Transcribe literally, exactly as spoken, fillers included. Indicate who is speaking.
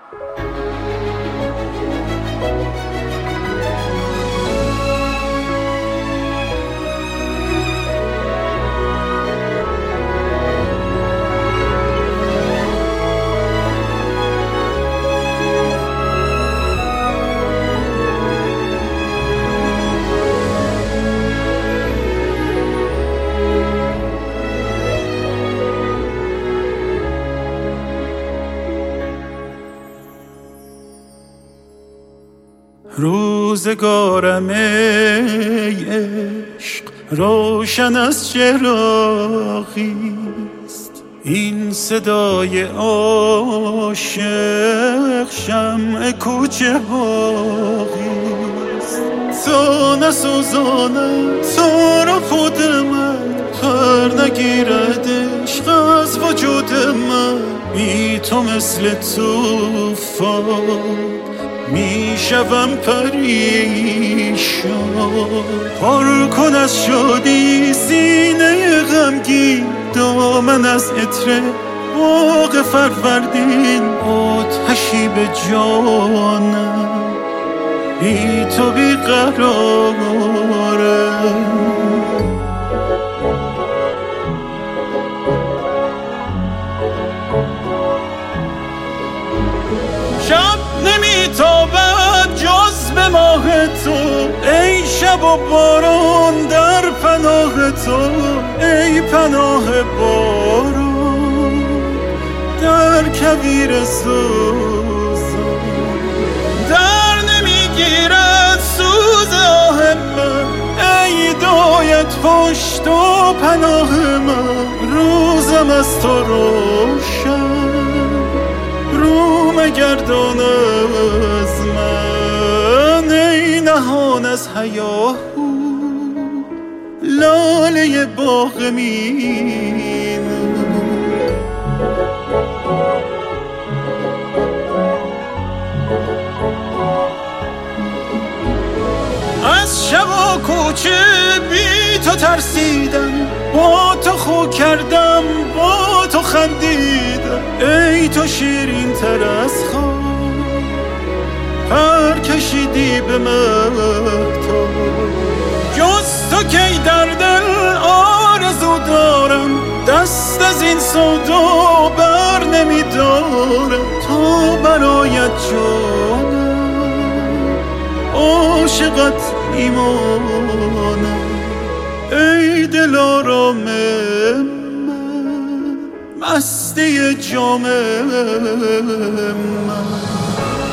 Speaker 1: روزگارم ای عشق روشن از چراغیست، این صدای عاشق شمع کوچه هاغیست. تا نسوزانم تو را خود من، پر نگیرد عشق از وجود من. بی تو مثل طوفان میشوم پریشان. پر کن از شادی سینه غمگین، دامن از عطر باغ فروردین. آتشی به جانم بی تو بی قرارم. شب نمیتابد جز به ماه تو، ای شب و باران در پناه تو. ای پناه باران در کویر سوزان، در نمیگیرد سوز آه من. ای دایت پشت و پناه من، روزم از تو روشن رو مگردان از من. ای نهان از هیاهو لاله باغ مینو. از شب و کوچه بی تو ترسیدم، با تو خو کردم با تو خندیدم. ای تو شیرین تر از خواب پر کشیدی به مهتاب. جز تو کی در دل آرزو دارم، دست از این سودا بر نمیدارم. تو برایت جانم عاشقت ایمانم. ای دلارام من مستی جام من.